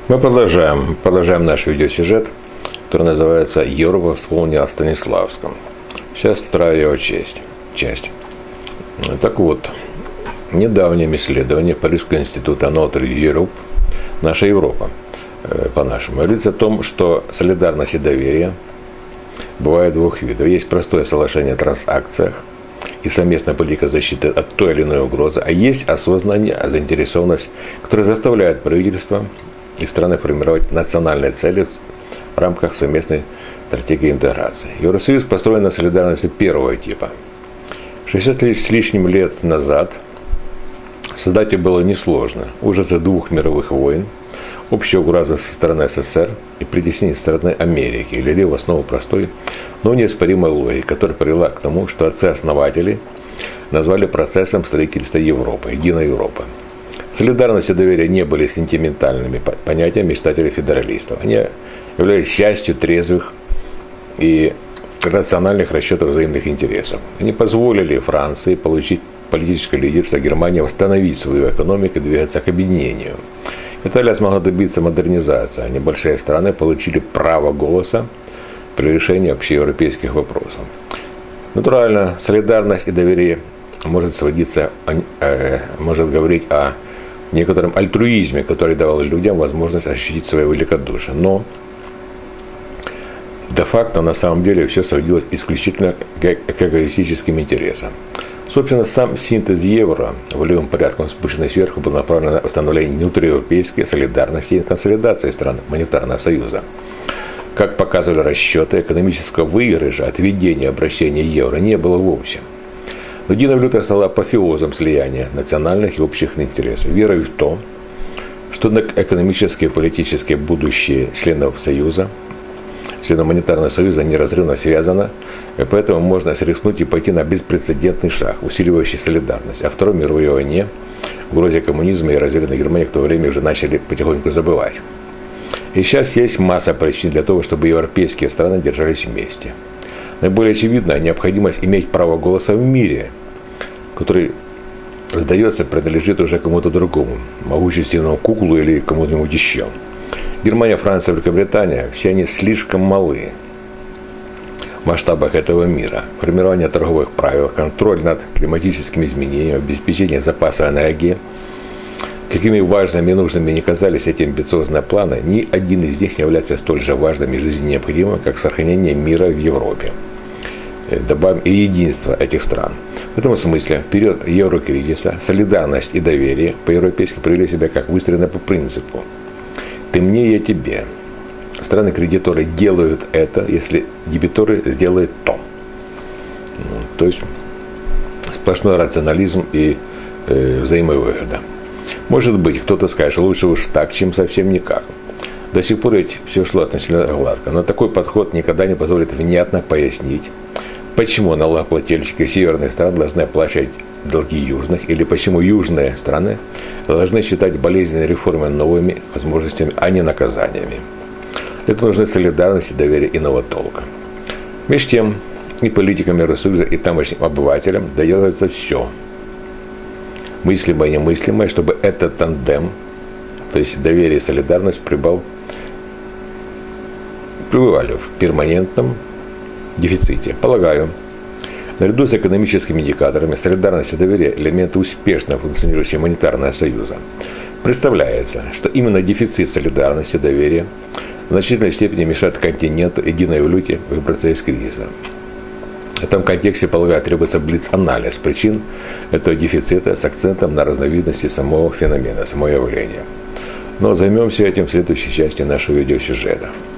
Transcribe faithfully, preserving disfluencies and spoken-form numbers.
Мы продолжаем, продолжаем наш видеосюжет, который называется «Европа вспомнила о Станиславском». Сейчас вторая его часть. часть. Так вот, недавнее исследование Парижского института Notre Europe, наша Европа, по-нашему, говорится о том, что солидарность и доверие бывают двух видов. Есть простое соглашение о транзакциях и совместная политика защиты от той или иной угрозы, а есть осознание, заинтересованность, которая заставляет правительство и страны формировать национальные цели в рамках совместной стратегии интеграции. Евросоюз построен на солидарности первого типа. шестьдесят с лишним лет назад создать ее было несложно. Ужасы двух мировых войн, общая угроза со стороны СССР и притеснение со стороны Америки легли в основу простой, но неоспоримой логики, которая привела к тому, что отцы-основатели назвали процессом строительства Европы, единой Европы. Солидарность и доверие не были сентиментальными понятиями мечтателей-федералистов. Они являлись частью трезвых и рациональных расчетов взаимных интересов. Они позволили Франции получить политическое лидерство, Германии восстановить свою экономику и двигаться к объединению. Италия смогла добиться модернизации, а небольшие страны получили право голоса при решении общеевропейских вопросов. Натурально, солидарность и доверие может сводиться, э, может говорить о некотором альтруизме, который давал людям возможность ощутить свое великодушие. Но де-факто на самом деле все сводилось исключительно к эгоистическим интересам. Собственно, сам синтез евро, волевым порядком спущенный сверху, был направлен на восстановление внутриевропейской солидарности и консолидации стран монетарного союза. Как показывали расчеты, экономического выигрыша от введения обращения евро не было вовсе. Но единая валюта стала апофеозом слияния национальных и общих интересов, верой в то, что экономическое и политическое будущее членов Союза, членов монетарного союза неразрывно связано, и поэтому можно рискнуть и пойти на беспрецедентный шаг, усиливающий солидарность. О Второй мировой войне, угрозе коммунизма и разделенной Германии в то время уже начали потихоньку забывать. И сейчас есть масса причин для того, чтобы европейские страны держались вместе. Наиболее очевидна необходимость иметь право голоса в мире, который, сдается, принадлежит уже кому-то другому, могущественному куклу или кому-нибудь еще. Германия, Франция, Великобритания, все они слишком малы в масштабах этого мира. Формирование торговых правил, контроль над климатическими изменениями, обеспечение запаса энергии. Какими важными и нужными ни казались эти амбициозные планы, ни один из них не является столь же важным и жизненно необходимым, как сохранение мира в Европе. Добавим и единство этих стран. В этом смысле в период еврокризиса солидарность и доверие по-европейски проявили себя как выстроены по принципу «ты мне, я тебе». Страны-кредиторы делают это, если дебиторы сделают то. То есть сплошной рационализм и э, взаимовыгода. Может быть, кто-то скажет, лучше уж так, чем совсем никак. До сих пор ведь все шло относительно гладко, но такой подход никогда не позволит внятно пояснить, почему налогоплательщики северных стран должны оплачивать долги южных, или почему южные страны должны считать болезненные реформы новыми возможностями, а не наказаниями. Для этого нужны солидарность и доверие иного толка. Между тем, и политикам Евросоюза, и тамошним обывателям доделается все, мыслимое и немыслимое, чтобы этот тандем, то есть доверие и солидарность, прибыл, пребывали в перманентном дефиците. Полагаю, наряду с экономическими индикаторами солидарность и доверие – элементы успешно функционирующего монетарного союза. Представляется, что именно дефицит солидарности и доверия в значительной степени мешает континенту единой валюте выбраться из кризиса. В этом контексте, полагаю, требуется блиц-анализ причин этого дефицита с акцентом на разновидности самого феномена, самого явления. Но займемся этим в следующей части нашего видеосюжета.